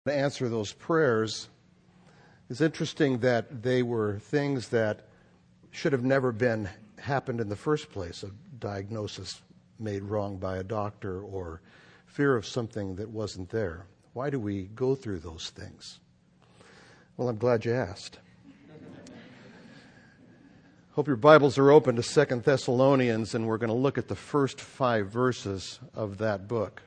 To answer those prayers. It's interesting that they were things that should have never been happened in the first place, a diagnosis made wrong by a doctor or fear of something that wasn't there. Why do we go through those things? Well, I'm glad you asked. Hope your Bibles are open to 2 Thessalonians, and we're going to look at the first 5 verses of that book.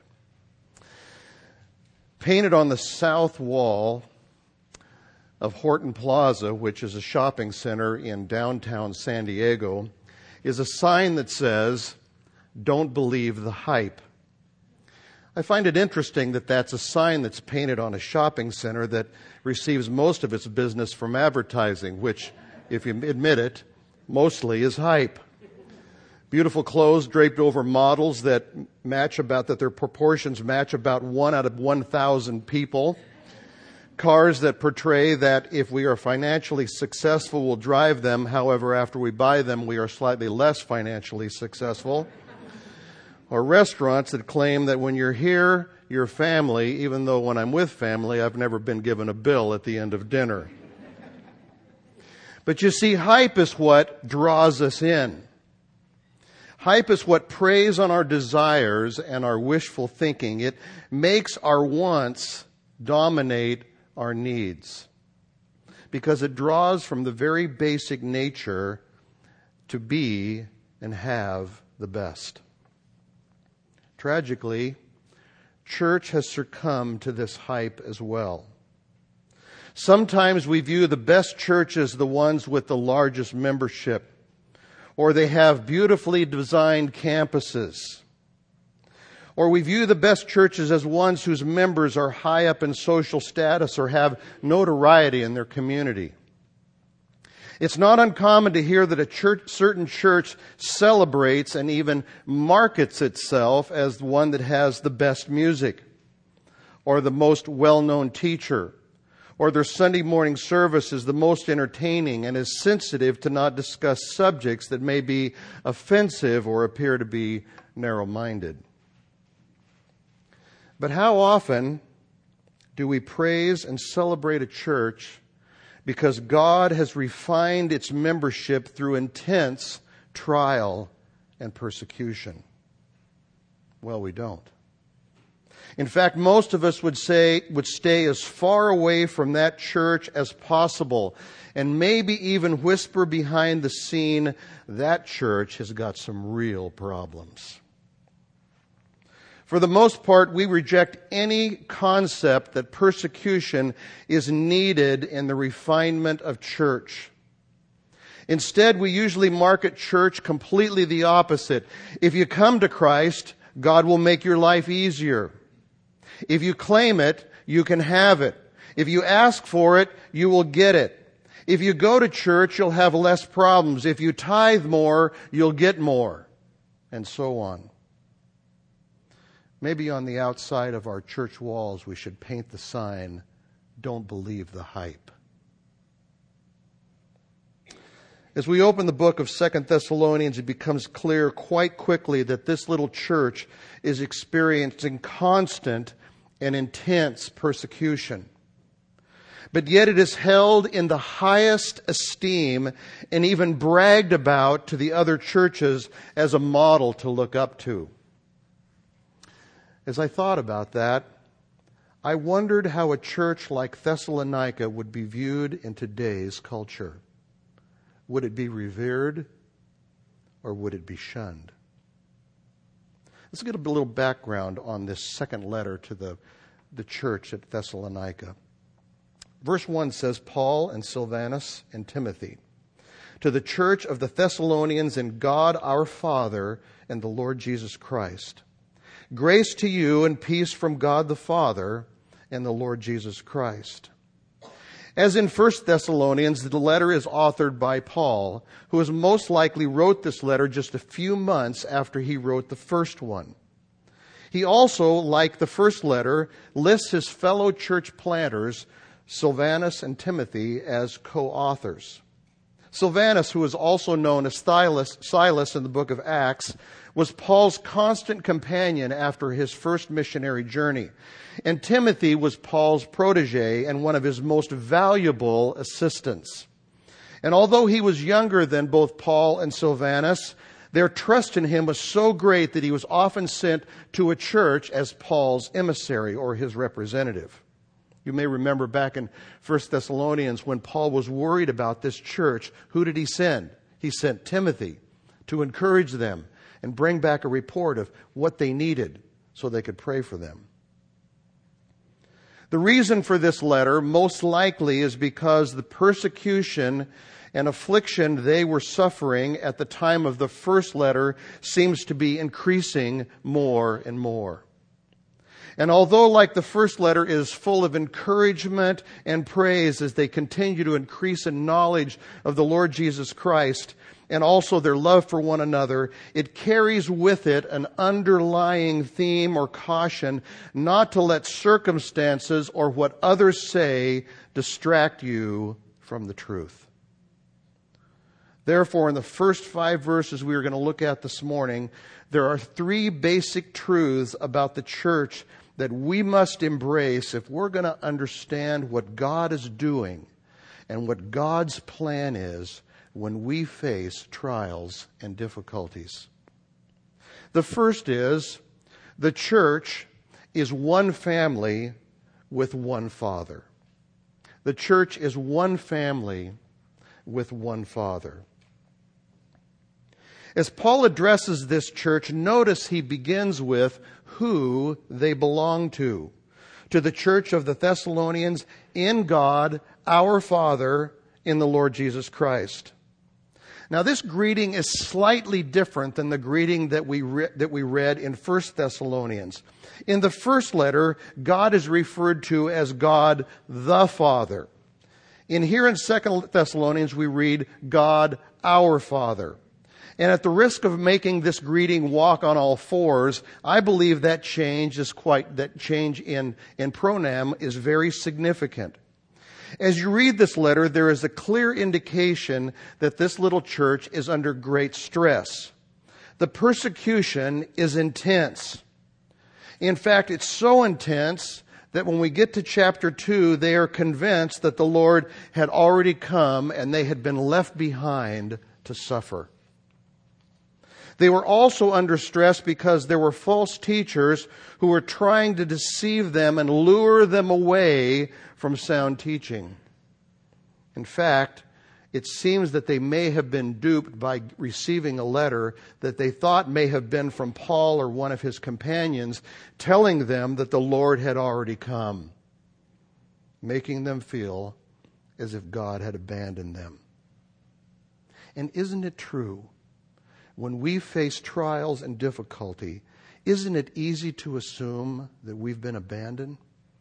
Painted on the south wall of Horton Plaza, which is a shopping center in downtown San Diego, is a sign that says, "Don't believe the hype." I find it interesting that that's a sign that's painted on a shopping center that receives most of its business from advertising, which, if you admit it, mostly is hype. Beautiful clothes draped over models that their proportions match about 1 out of 1,000 people. Cars that portray that if we are financially successful, we'll drive them. However, after we buy them, we are slightly less financially successful. Or restaurants that claim that when you're here, you're family, even though when I'm with family, I've never been given a bill at the end of dinner. But you see, hype is what draws us in. Hype is what preys on our desires and our wishful thinking. It makes our wants dominate our needs because it draws from the very basic nature to be and have the best. Tragically, church has succumbed to this hype as well. Sometimes we view the best churches as the ones with the largest membership, or they have beautifully designed campuses. Or we view the best churches as ones whose members are high up in social status or have notoriety in their community. It's not uncommon to hear that a certain church celebrates and even markets itself as the one that has the best music, or the most well-known teacher, or their Sunday morning service is the most entertaining and is sensitive to not discuss subjects that may be offensive or appear to be narrow-minded. But how often do we praise and celebrate a church because God has refined its membership through intense trial and persecution? Well, we don't. In fact, most of us would stay as far away from that church as possible, and maybe even whisper behind the scene, that church has got some real problems. For the most part, we reject any concept that persecution is needed in the refinement of church. Instead, we usually market church completely the opposite. If you come to Christ, God will make your life easier. If you claim it, you can have it. If you ask for it, you will get it. If you go to church, you'll have less problems. If you tithe more, you'll get more. And so on. Maybe on the outside of our church walls, we should paint the sign, "Don't believe the hype." As we open the book of 2 Thessalonians, it becomes clear quite quickly that this little church is experiencing constant and intense persecution. But yet it is held in the highest esteem and even bragged about to the other churches as a model to look up to. As I thought about that, I wondered how a church like Thessalonica would be viewed in today's culture. Would it be revered or would it be shunned? Let's get a little background on this second letter to the church at Thessalonica. Verse 1 says, "Paul and Silvanus and Timothy, to the church of the Thessalonians in God our Father and the Lord Jesus Christ. Grace to you and peace from God the Father and the Lord Jesus Christ." As in 1 Thessalonians, the letter is authored by Paul, who has most likely wrote this letter just a few months after he wrote the first one. He also, like the first letter, lists his fellow church planters, Silvanus and Timothy, as co-authors. Silvanus, who is also known as Silas in the book of Acts, was Paul's constant companion after his first missionary journey. And Timothy was Paul's protege and one of his most valuable assistants. And although he was younger than both Paul and Silvanus, their trust in him was so great that he was often sent to a church as Paul's emissary or his representative. You may remember back in 1 Thessalonians when Paul was worried about this church, who did he send? He sent Timothy to encourage them and bring back a report of what they needed so they could pray for them. The reason for this letter most likely is because the persecution and affliction they were suffering at the time of the first letter seems to be increasing more and more. And although, like the first letter, is full of encouragement and praise as they continue to increase in knowledge of the Lord Jesus Christ and also their love for one another, it carries with it an underlying theme or caution not to let circumstances or what others say distract you from the truth. Therefore, in the first 5 verses we are going to look at this morning, there are 3 basic truths about the church that we must embrace if we're going to understand what God is doing and what God's plan is when we face trials and difficulties. The first is, the church is one family with one Father. The church is one family with one Father. As Paul addresses this church, notice he begins with who they belong to. To the church of the Thessalonians in God, our Father, in the Lord Jesus Christ. Now, this greeting is slightly different than the greeting that we read in 1 Thessalonians. In the first letter, God is referred to as God the Father. Here in 2 Thessalonians, we read God our Father. And at the risk of making this greeting walk on all fours, I believe that change in pronoun is very significant. As you read this letter, there is a clear indication that this little church is under great stress. The persecution is intense. In fact, it's so intense that when we get to chapter 2, they are convinced that the Lord had already come and they had been left behind to suffer. They were also under stress because there were false teachers who were trying to deceive them and lure them away from sound teaching. In fact, it seems that they may have been duped by receiving a letter that they thought may have been from Paul or one of his companions telling them that the Lord had already come, making them feel as if God had abandoned them. And isn't it true? When we face trials and difficulty, isn't it easy to assume that we've been abandoned?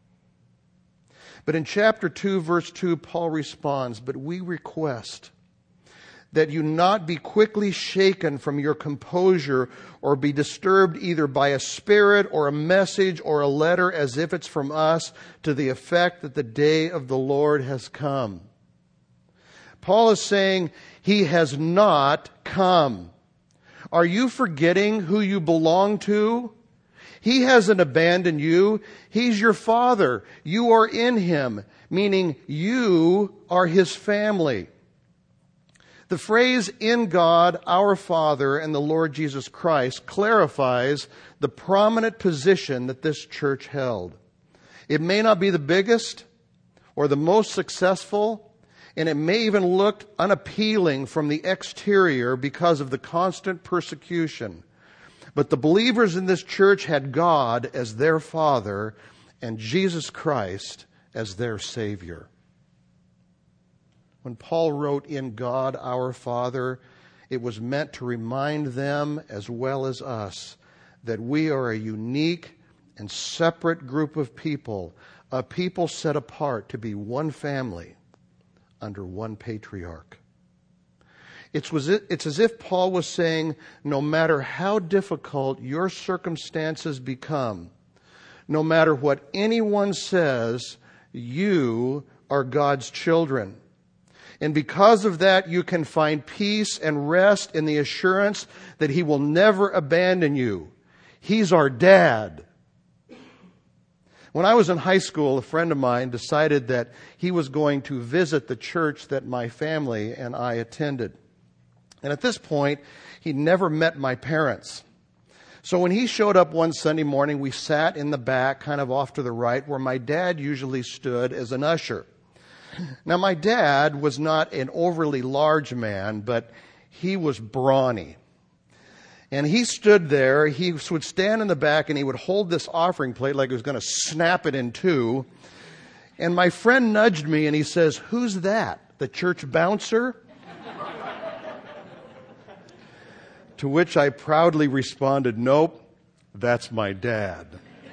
But in chapter 2, verse 2, Paul responds, "But we request that you not be quickly shaken from your composure or be disturbed either by a spirit or a message or a letter as if it's from us to the effect that the day of the Lord has come." Paul is saying he has not come. Are you forgetting who you belong to? He hasn't abandoned you. He's your Father. You are in Him, meaning you are His family. The phrase "in God, our Father, and the Lord Jesus Christ" clarifies the prominent position that this church held. It may not be the biggest or the most successful, and it may even look unappealing from the exterior because of the constant persecution. But the believers in this church had God as their Father and Jesus Christ as their Savior. When Paul wrote "in God our Father," it was meant to remind them as well as us that we are a unique and separate group of people, a people set apart to be one family under one patriarch. It's as if Paul was saying, no matter how difficult your circumstances become, no matter what anyone says, you are God's children. And because of that, you can find peace and rest in the assurance that He will never abandon you. He's our dad. When I was in high school, a friend of mine decided that he was going to visit the church that my family and I attended. And at this point, he'd never met my parents. So when he showed up one Sunday morning, we sat in the back, kind of off to the right, where my dad usually stood as an usher. Now, my dad was not an overly large man, but he was brawny. And he stood there, he would stand in the back, and he would hold this offering plate like he was going to snap it in two. And my friend nudged me, and he says, "Who's that? The church bouncer?" To which I proudly responded, "Nope, that's my dad."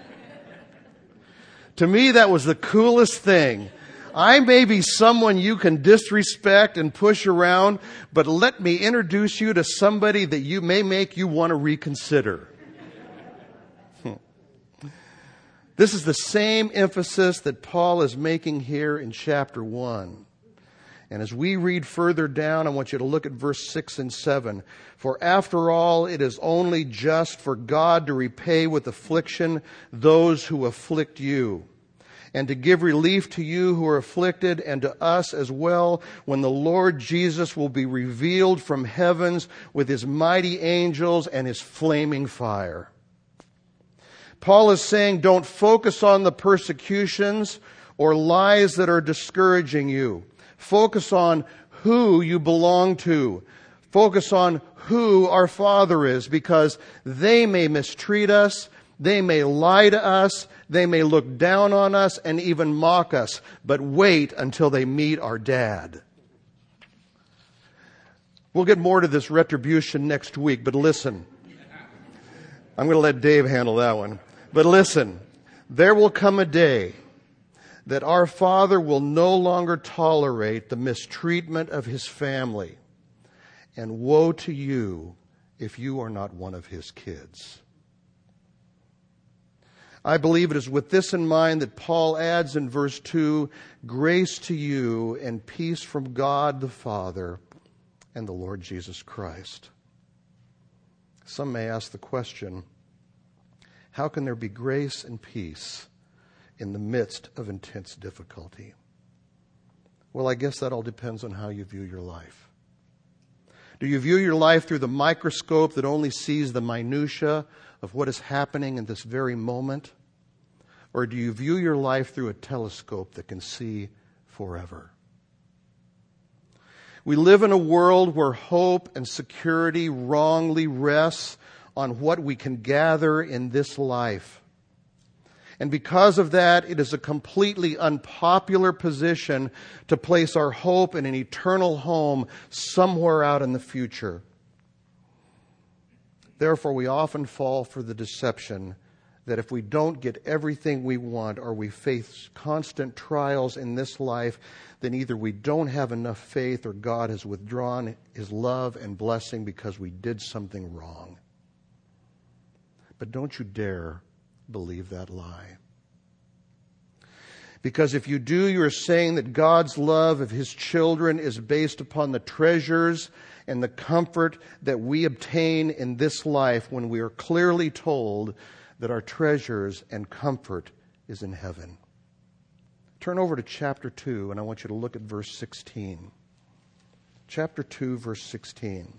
To me, that was the coolest thing. I may be someone you can disrespect and push around, but let me introduce you to somebody that you may make you want to reconsider. This is the same emphasis that Paul is making here in chapter 1. And as we read further down, I want you to look at verse 6 and 7. For after all, it is only just for God to repay with affliction those who afflict you, and to give relief to you who are afflicted, and to us as well, when the Lord Jesus will be revealed from heavens with His mighty angels and His flaming fire. Paul is saying, don't focus on the persecutions or lies that are discouraging you. Focus on who you belong to. Focus on who our Father is, because they may mistreat us, they may lie to us, they may look down on us and even mock us, but wait until they meet our dad. We'll get more to this retribution next week, but listen. I'm going to let Dave handle that one. But listen, there will come a day that our Father will no longer tolerate the mistreatment of His family. And woe to you if you are not one of His kids. I believe it is with this in mind that Paul adds in verse 2, grace to you and peace from God the Father and the Lord Jesus Christ. Some may ask the question, how can there be grace and peace in the midst of intense difficulty? Well, I guess that all depends on how you view your life. Do you view your life through the microscope that only sees the minutia of what is happening in this very moment? Or do you view your life through a telescope that can see forever? We live in a world where hope and security wrongly rests on what we can gather in this life. And because of that, it is a completely unpopular position to place our hope in an eternal home somewhere out in the future. Therefore, we often fall for the deception that if we don't get everything we want or we face constant trials in this life, then either we don't have enough faith or God has withdrawn His love and blessing because we did something wrong. But don't you dare believe that lie. Because if you do, you're saying that God's love of His children is based upon the treasures and the comfort that we obtain in this life, when we are clearly told that our treasures and comfort is in heaven. Turn over to chapter 2, and I want you to look at verse 16. Chapter 2, verse 16.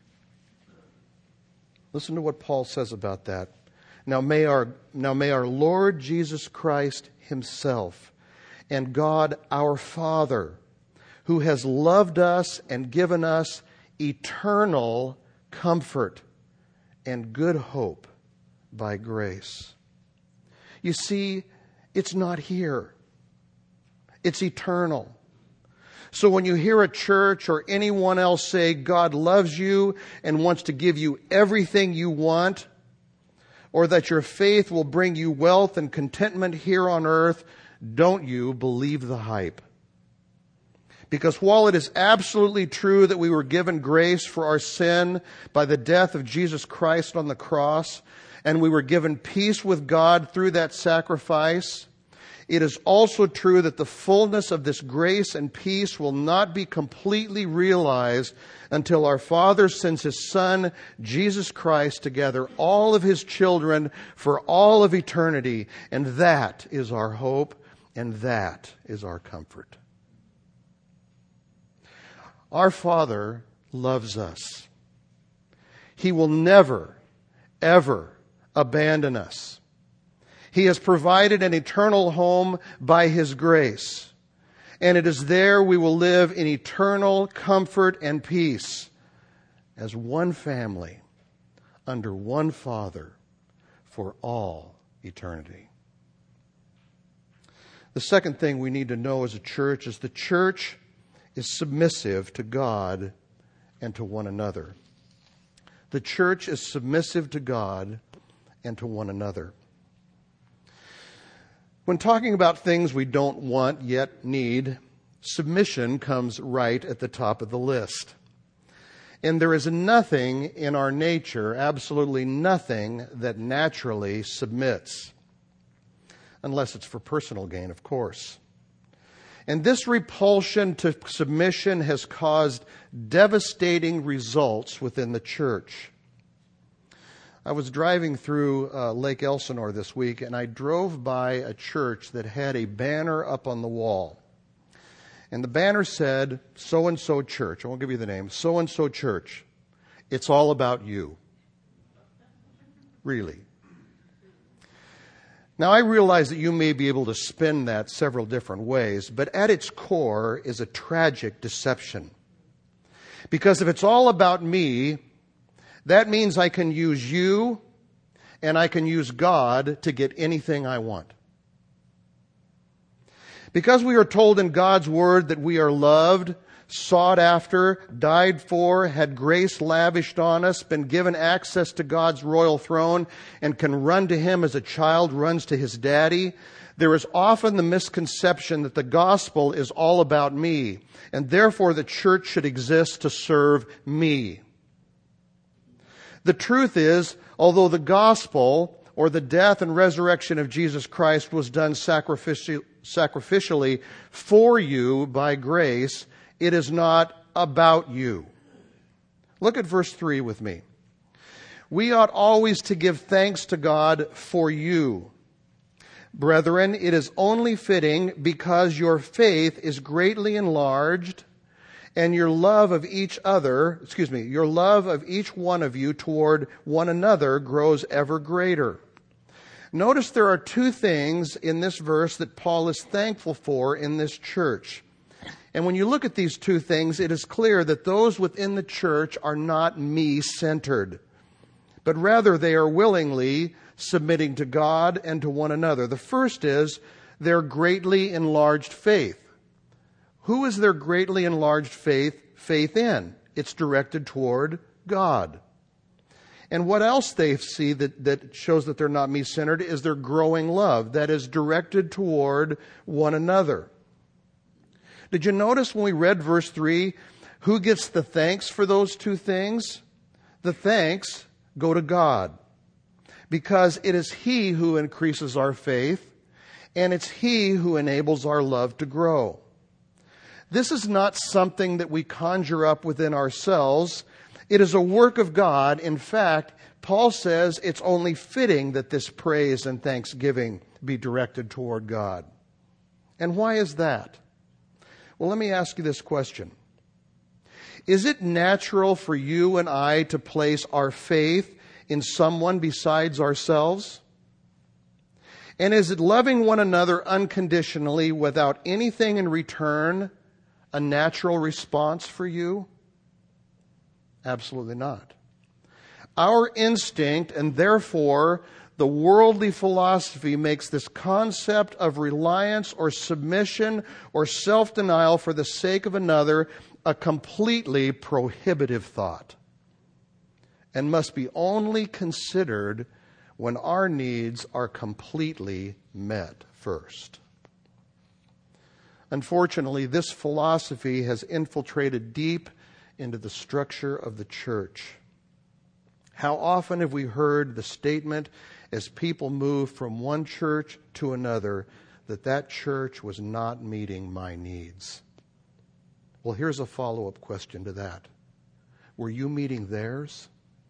Listen to what Paul says about that. Now may our Lord Jesus Christ Himself and God our Father, who has loved us and given us eternal comfort and good hope by grace. You see, it's not here. It's eternal. So when you hear a church or anyone else say God loves you and wants to give you everything you want, or that your faith will bring you wealth and contentment here on earth, don't you believe the hype. Because while it is absolutely true that we were given grace for our sin by the death of Jesus Christ on the cross, and we were given peace with God through that sacrifice, it is also true that the fullness of this grace and peace will not be completely realized until our Father sends His Son, Jesus Christ, to gather all of His children for all of eternity. And that is our hope, and that is our comfort. Our Father loves us. He will never, ever abandon us. He has provided an eternal home by His grace, and it is there we will live in eternal comfort and peace as one family under one Father for all eternity. The second thing we need to know as a church is the church is submissive to God and to one another. The church is submissive to God and to one another. When talking about things we don't want yet need, submission comes right at the top of the list. And there is nothing in our nature, absolutely nothing, that naturally submits. Unless it's for personal gain, of course. And this repulsion to submission has caused devastating results within the church. I was driving through Lake Elsinore this week, and I drove by a church that had a banner up on the wall. And the banner said, so-and-so church. I won't give you the name. So-and-so church. It's all about you. Really. Now, I realize that you may be able to spin that several different ways, but at its core is a tragic deception. Because if it's all about me, that means I can use you and I can use God to get anything I want. Because we are told in God's Word that we are loved, sought after, died for, had grace lavished on us, been given access to God's royal throne, and can run to Him as a child runs to his daddy, there is often the misconception that the gospel is all about me, and therefore the church should exist to serve me. The truth is, although the gospel, or the death and resurrection of Jesus Christ, was done sacrificially for you by grace, it is not about you. Look at verse 3 with me. We ought always to give thanks to God for you. Brethren, it is only fitting because your faith is greatly enlarged and your love of each one of you toward one another grows ever greater. Notice there are two things in this verse that Paul is thankful for in this church. And when you look at these two things, it is clear that those within the church are not me-centered, but rather they are willingly submitting to God and to one another. The first is their greatly enlarged faith. Who is their greatly enlarged faith in? It's directed toward God. And what else they see that shows that they're not me-centered is their growing love that is directed toward one another. Did you notice when we read verse 3, who gets the thanks for those two things? The thanks go to God, because it is He who increases our faith, and it's He who enables our love to grow. This is not something that we conjure up within ourselves. It is a work of God. In fact, Paul says it's only fitting that this praise and thanksgiving be directed toward God. And why is that? Well, let me ask you this question. Is it natural for you and I to place our faith in someone besides ourselves? And is it loving one another unconditionally without anything in return a natural response for you? Absolutely not. Our instinct, and therefore the worldly philosophy, makes this concept of reliance or submission or self-denial for the sake of another a completely prohibitive thought, and must be only considered when our needs are completely met first. Unfortunately, this philosophy has infiltrated deep into the structure of the church. How often have we heard the statement as people move from one church to another, that that church was not meeting my needs. Well, here's a follow-up question to that. Were you meeting theirs?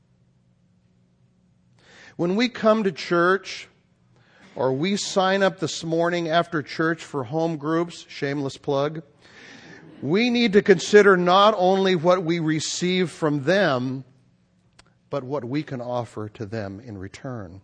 When we come to church, or we sign up this morning after church for home groups, shameless plug, we need to consider not only what we receive from them, but what we can offer to them in return.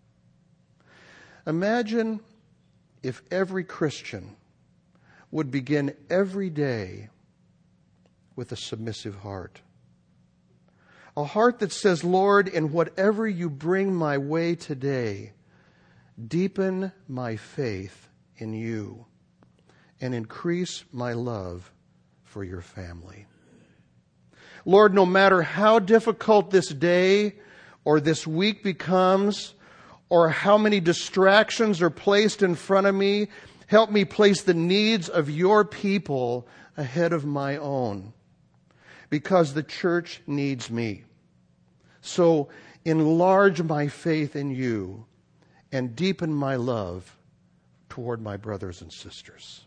Imagine if every Christian would begin every day with a submissive heart. A heart that says, Lord, in whatever you bring my way today, deepen my faith in you and increase my love for your family. Lord, no matter how difficult this day or this week becomes, or how many distractions are placed in front of me, help me place the needs of your people ahead of my own, because the church needs me. So enlarge my faith in you and deepen my love toward my brothers and sisters.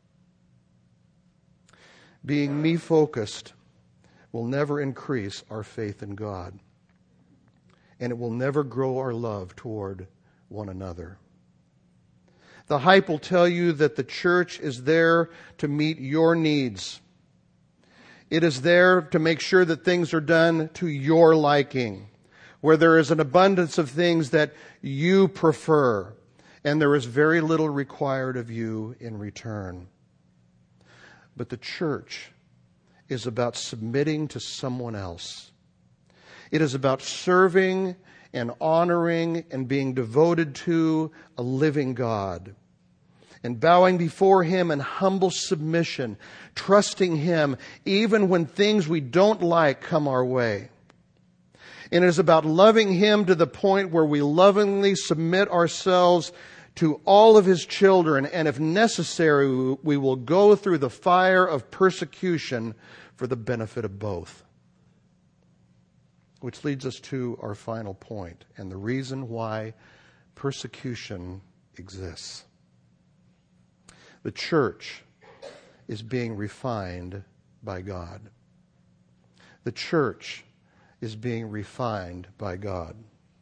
Being me-focused will never increase our faith in God, and it will never grow our love toward one another. The hype will tell you that the church is there to meet your needs. It is there to make sure that things are done to your liking, where there is an abundance of things that you prefer, and there is very little required of you in return. But the church is about submitting to someone else. It is about serving and honoring and being devoted to a living God, and bowing before Him in humble submission, trusting Him even when things we don't like come our way. And it is about loving Him to the point where we lovingly submit ourselves to all of His children, and if necessary, we will go through the fire of persecution for the benefit of both. Which leads us to our final point, and the reason why persecution exists. The church is being refined by God. The church is being refined by God.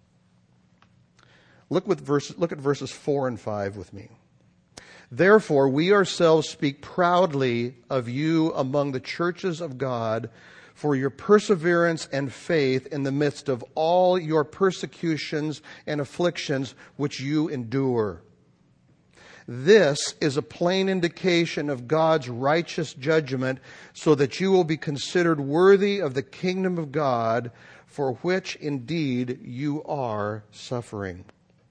Look at verses 4 and 5 with me. Therefore, we ourselves speak proudly of you among the churches of God for your perseverance and faith in the midst of all your persecutions and afflictions which you endure. This is a plain indication of God's righteous judgment, so that you will be considered worthy of the kingdom of God, for which indeed you are suffering.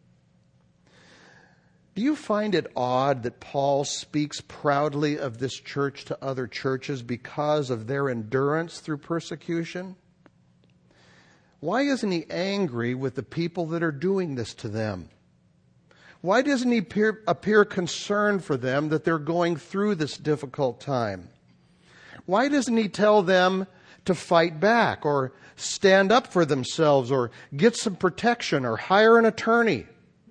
Do you find it odd that Paul speaks proudly of this church to other churches because of their endurance through persecution? Why isn't he angry with the people that are doing this to them? Why doesn't he appear concerned for them that they're going through this difficult time? Why doesn't he tell them to fight back or stand up for themselves or get some protection or hire an attorney?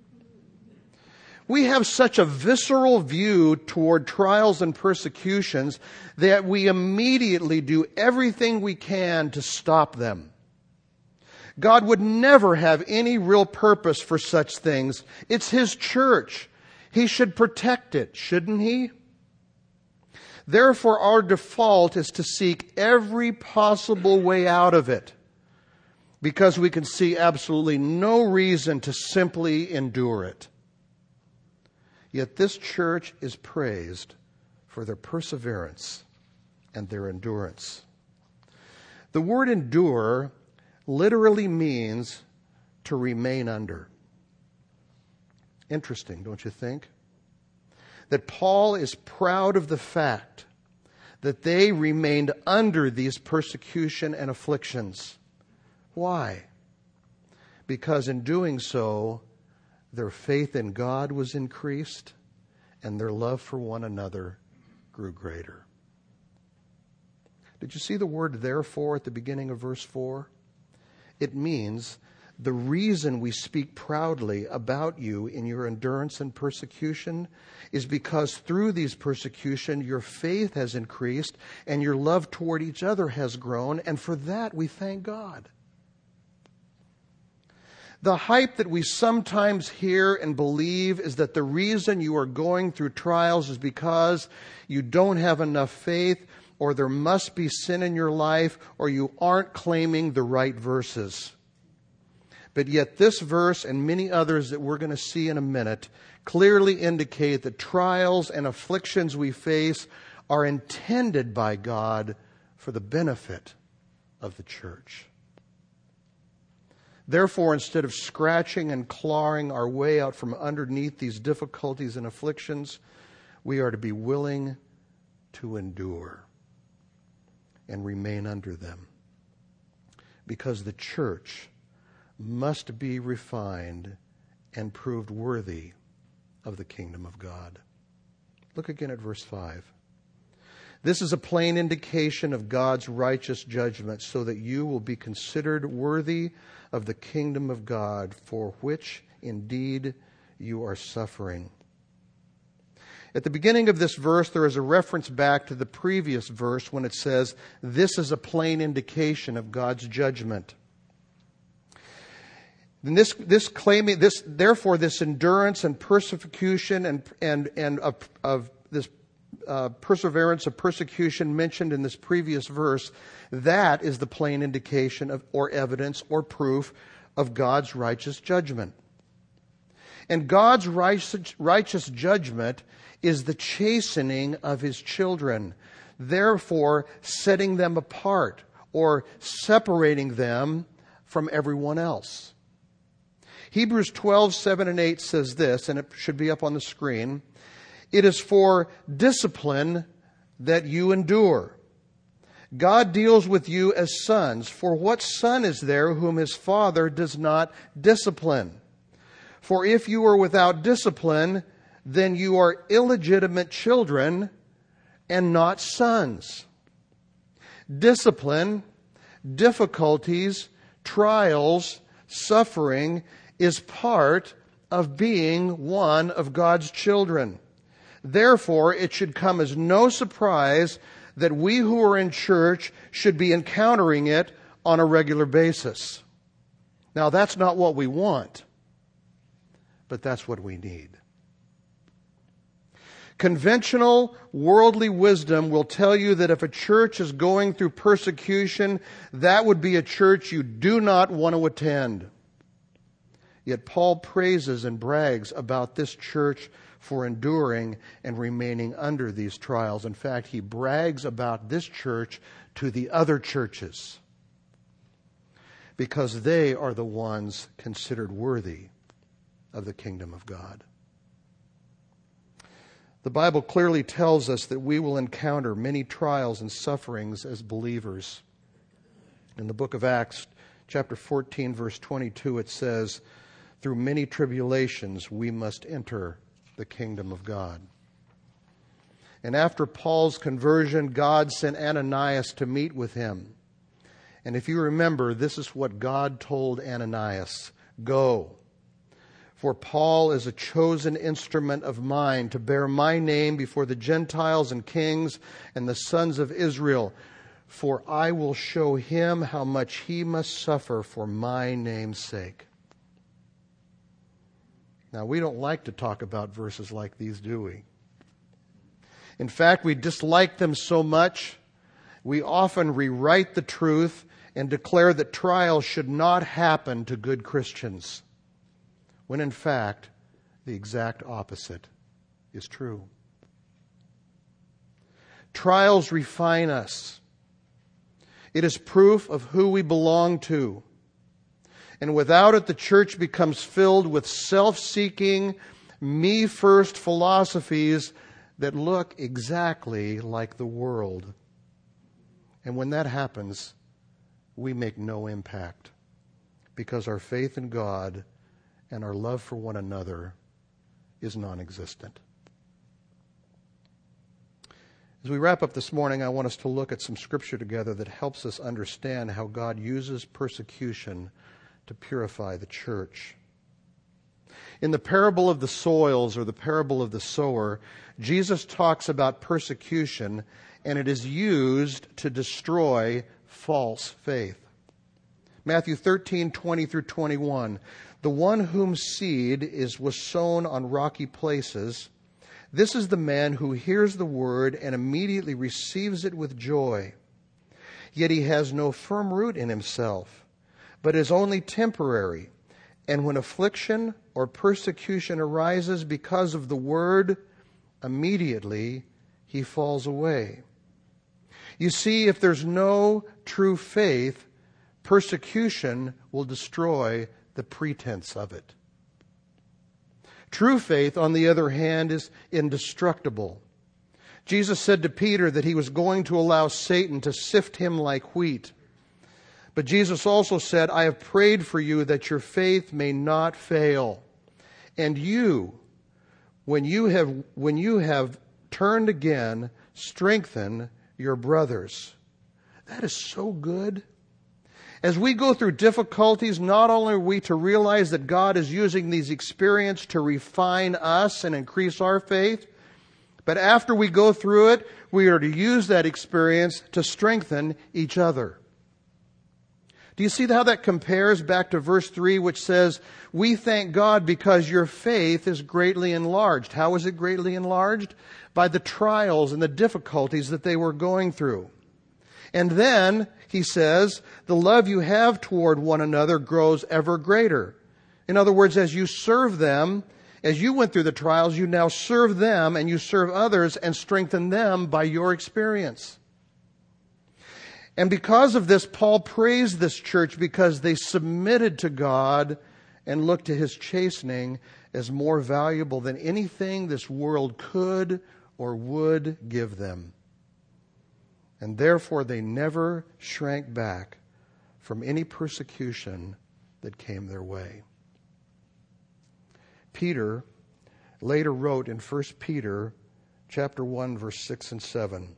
We have such a visceral view toward trials and persecutions that we immediately do everything we can to stop them. God would never have any real purpose for such things. It's His church. He should protect it, shouldn't He? Therefore, our default is to seek every possible way out of it, because we can see absolutely no reason to simply endure it. Yet this church is praised for their perseverance and their endurance. The word endure literally means to remain under. Interesting, don't you think? That Paul is proud of the fact that they remained under these persecution and afflictions. Why? Because in doing so, their faith in God was increased and their love for one another grew greater. Did you see the word therefore at the beginning of verse 4? It means the reason we speak proudly about you in your endurance and persecution is because through these persecution your faith has increased and your love toward each other has grown, and for that we thank God. The hype that we sometimes hear and believe is that the reason you are going through trials is because you don't have enough faith, or there must be sin in your life, or you aren't claiming the right verses. But yet this verse and many others that we're going to see in a minute clearly indicate that trials and afflictions we face are intended by God for the benefit of the church. Therefore, instead of scratching and clawing our way out from underneath these difficulties and afflictions, we are to be willing to endure and remain under them. Because the church must be refined and proved worthy of the kingdom of God. Look again at verse 5. This is a plain indication of God's righteous judgment, so that you will be considered worthy of the kingdom of God, for which indeed you are suffering. At the beginning of this verse, there is a reference back to the previous verse when it says, this is a plain indication of God's judgment. And therefore, this endurance and persecution and of this perseverance of persecution mentioned in this previous verse, that is the plain indication of, or evidence, or proof of God's righteous judgment. And God's righteous judgment is the chastening of His children, therefore setting them apart or separating them from everyone else. Hebrews 12:7-8 says this, and it should be up on the screen. It is for discipline that you endure. God deals with you as sons. For what son is there whom his father does not discipline? For if you are without discipline, then you are illegitimate children and not sons. Discipline, difficulties, trials, suffering is part of being one of God's children. Therefore, it should come as no surprise that we who are in church should be encountering it on a regular basis. Now, that's not what we want, but that's what we need. Conventional worldly wisdom will tell you that if a church is going through persecution, that would be a church you do not want to attend. Yet Paul praises and brags about this church for enduring and remaining under these trials. In fact, he brags about this church to the other churches because they are the ones considered worthy of the kingdom of God. The Bible clearly tells us that we will encounter many trials and sufferings as believers. In the book of Acts, chapter 14, verse 22, it says, through many tribulations we must enter the kingdom of God. And after Paul's conversion, God sent Ananias to meet with him. And if you remember, this is what God told Ananias: go. For Paul is a chosen instrument of mine to bear my name before the Gentiles and kings and the sons of Israel. For I will show him how much he must suffer for my name's sake. Now, we don't like to talk about verses like these, do we? In fact, we dislike them so much, we often rewrite the truth and declare that trials should not happen to good Christians, when in fact, the exact opposite is true. Trials refine us. It is proof of who we belong to. And without it, the church becomes filled with self-seeking, me-first philosophies that look exactly like the world. And when that happens, we make no impact because our faith in God and our love for one another is non-existent. As we wrap up this morning, I want us to look at some scripture together that helps us understand how God uses persecution to purify the church. In the parable of the soils, or the parable of the sower, Jesus talks about persecution, and it is used to destroy false faith. Matthew 13:20 through 21. The one whose seed was sown on rocky places, this is the man who hears the word and immediately receives it with joy. Yet he has no firm root in himself, but is only temporary. And when affliction or persecution arises because of the word, immediately he falls away. You see, if there's no true faith, persecution will destroy the pretense of it. True faith, on the other hand, is indestructible. Jesus said to Peter that he was going to allow Satan to sift him like wheat. But Jesus also said, I have prayed for you that your faith may not fail. And you, when you have turned again, strengthen your brothers. That is so good. As we go through difficulties, not only are we to realize that God is using these experiences to refine us and increase our faith, but after we go through it, we are to use that experience to strengthen each other. Do you see how that compares back to verse 3, which says, we thank God because your faith is greatly enlarged. How is it greatly enlarged? By the trials and the difficulties that they were going through. And then, he says, the love you have toward one another grows ever greater. In other words, as you serve them, as you went through the trials, you now serve them and you serve others and strengthen them by your experience. And because of this, Paul praised this church because they submitted to God and looked to His chastening as more valuable than anything this world could or would give them. And therefore they never shrank back from any persecution that came their way. Peter later wrote in 1 Peter chapter 1, verse 6 and 7,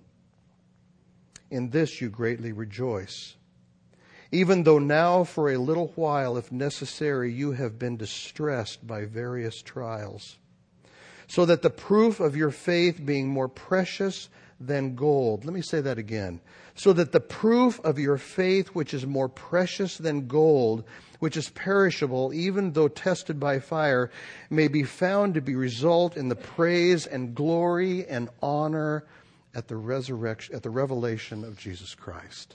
in this you greatly rejoice, even though now for a little while, if necessary, you have been distressed by various trials, so that the proof of your faith being more precious than gold. Let me say that again. So that the proof of your faith, which is more precious than gold, which is perishable, even though tested by fire, may be found to be result in the praise and glory and honor at the resurrection, at the revelation of Jesus Christ.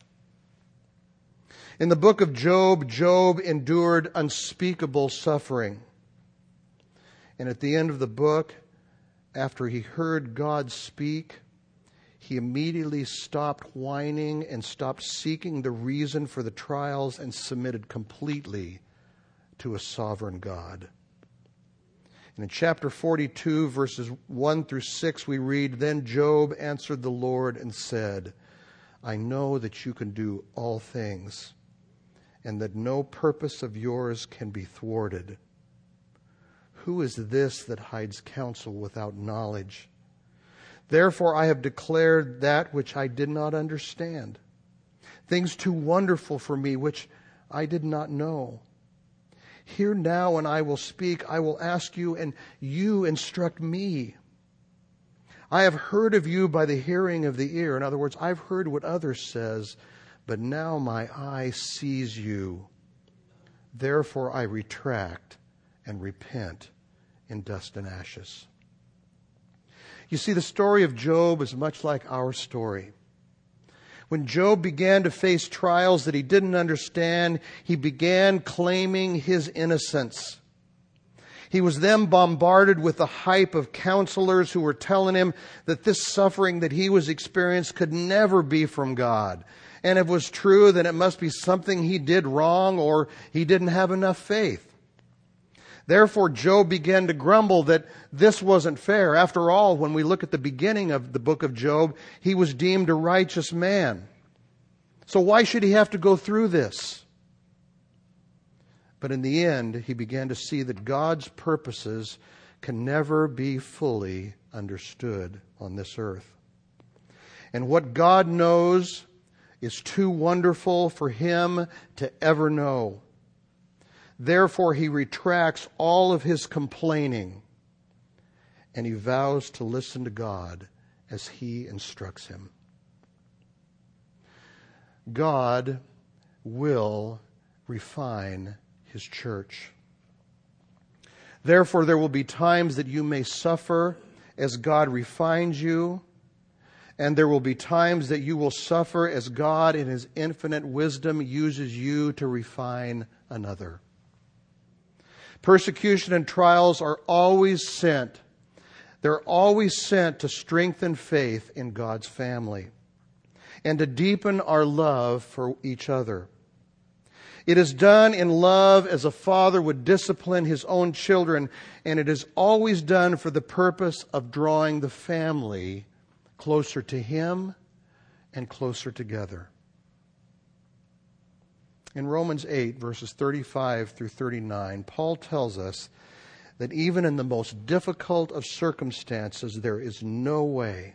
In the book of Job, Job endured unspeakable suffering. And at the end of the book, after he heard God speak, he immediately stopped whining and stopped seeking the reason for the trials and submitted completely to a sovereign God. And in chapter 42, verses 1 through 6, we read, then Job answered the Lord and said, I know that you can do all things, and that no purpose of yours can be thwarted. Who is this that hides counsel without knowledge? Therefore I have declared that which I did not understand, things too wonderful for me which I did not know. Hear now, and I will speak. I will ask you, and you instruct me. I have heard of you by the hearing of the ear. In other words, I've heard what others says, but now my eye sees you. Therefore I retract and repent in dust and ashes. You see, the story of Job is much like our story. When Job began to face trials that he didn't understand, he began claiming his innocence. He was then bombarded with the hype of counselors who were telling him that this suffering that he was experiencing could never be from God. And if it was true, then it must be something he did wrong or he didn't have enough faith. Therefore, Job began to grumble that this wasn't fair. After all, when we look at the beginning of the book of Job, he was deemed a righteous man. So why should he have to go through this? But in the end, he began to see that God's purposes can never be fully understood on this earth. And what God knows is too wonderful for him to ever know. Therefore he retracts all of his complaining, and he vows to listen to God as he instructs him. God will refine his church. Therefore, there will be times that you may suffer as God refines you, and there will be times that you will suffer as God in his infinite wisdom uses you to refine another. Persecution and trials are always sent. They're always sent to strengthen faith in God's family and to deepen our love for each other. It is done in love as a father would discipline his own children, and it is always done for the purpose of drawing the family closer to him and closer together. In Romans 8, verses 35 through 39, Paul tells us that even in the most difficult of circumstances, there is no way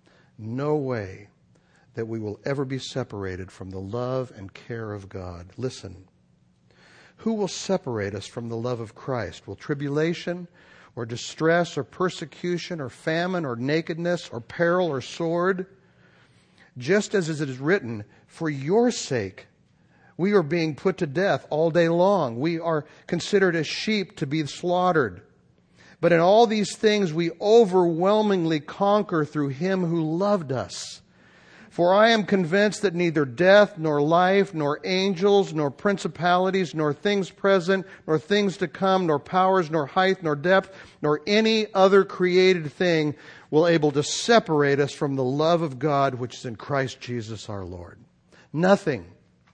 that we will ever be separated from the love and care of God. Listen. Who will separate us from the love of Christ? Will tribulation or distress or persecution or famine or nakedness or peril or sword? Just as it is written, for your sake we are being put to death all day long. We are considered as sheep to be slaughtered. But in all these things we overwhelmingly conquer through him who loved us. For I am convinced that neither death, nor life, nor angels, nor principalities, nor things present, nor things to come, nor powers, nor height, nor depth, nor any other created thing will able to separate us from the love of God which is in Christ Jesus our Lord. Nothing.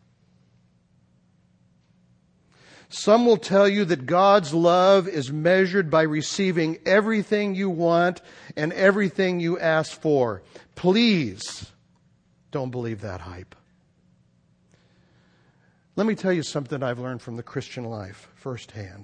Some will tell you that God's love is measured by receiving everything you want and everything you ask for. Please don't believe that hype. Let me tell you something I've learned from the Christian life firsthand.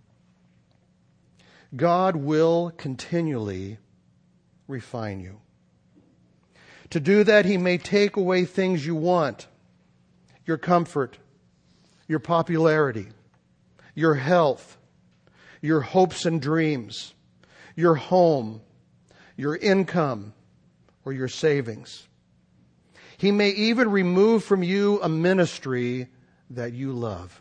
God will continually refine you. To do that, he may take away things you want, your comfort, your popularity, your health, your hopes and dreams, your home, your income, or your savings. He may even remove from you a ministry that you love.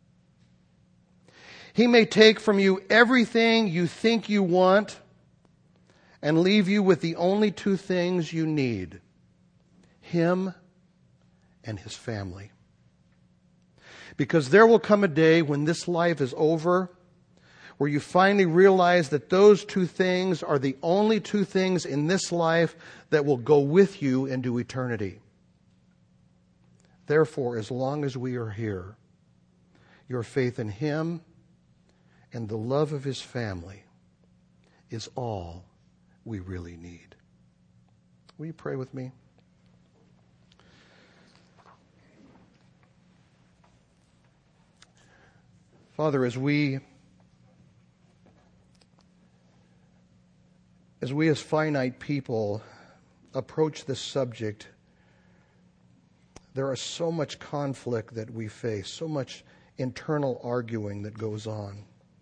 He may take from you everything you think you want and leave you with the only two things you need: him and his family. Because there will come a day when this life is over, where you finally realize that those two things are the only two things in this life that will go with you into eternity. Therefore, as long as we are here, your faith in him and the love of his family is all we really need. Will you pray with me? Father, as we as finite people approach this subject, there is so much conflict that we face, so much internal arguing that goes on.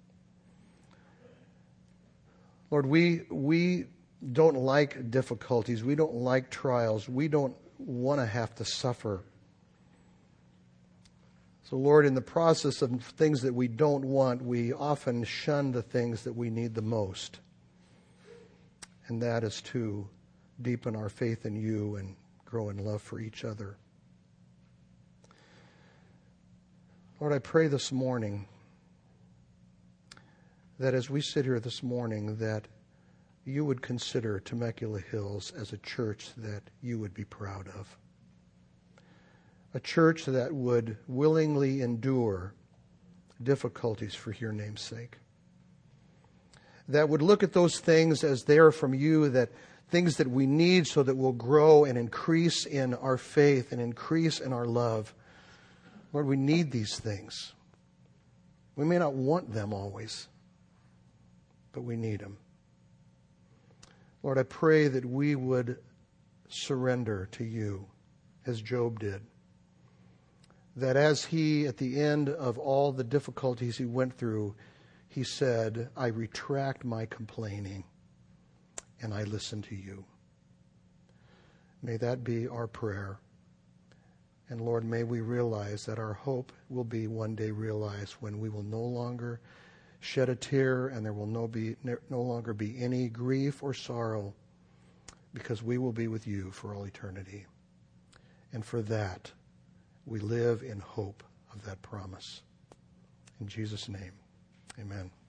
Lord, we don't like difficulties. We don't like trials. We don't want to have to suffer. So, Lord, in the process of things that we don't want, we often shun the things that we need the most. And that is to deepen our faith in you and grow in love for each other. Lord, I pray this morning that as we sit here this morning, that you would consider Temecula Hills as a church that you would be proud of. A church that would willingly endure difficulties for your name's sake. That would look at those things as they are from you, that things that we need so that we'll grow and increase in our faith and increase in our love. Lord, we need these things. We may not want them always, but we need them. Lord, I pray that we would surrender to you as Job did. that as he, at the end of all the difficulties he went through, he said, I retract my complaining and I listen to you. May that be our prayer. And Lord, may we realize that our hope will be one day realized when we will no longer shed a tear and there will no longer be any grief or sorrow, because we will be with you for all eternity. And for that, we live in hope of that promise. In Jesus' name, amen.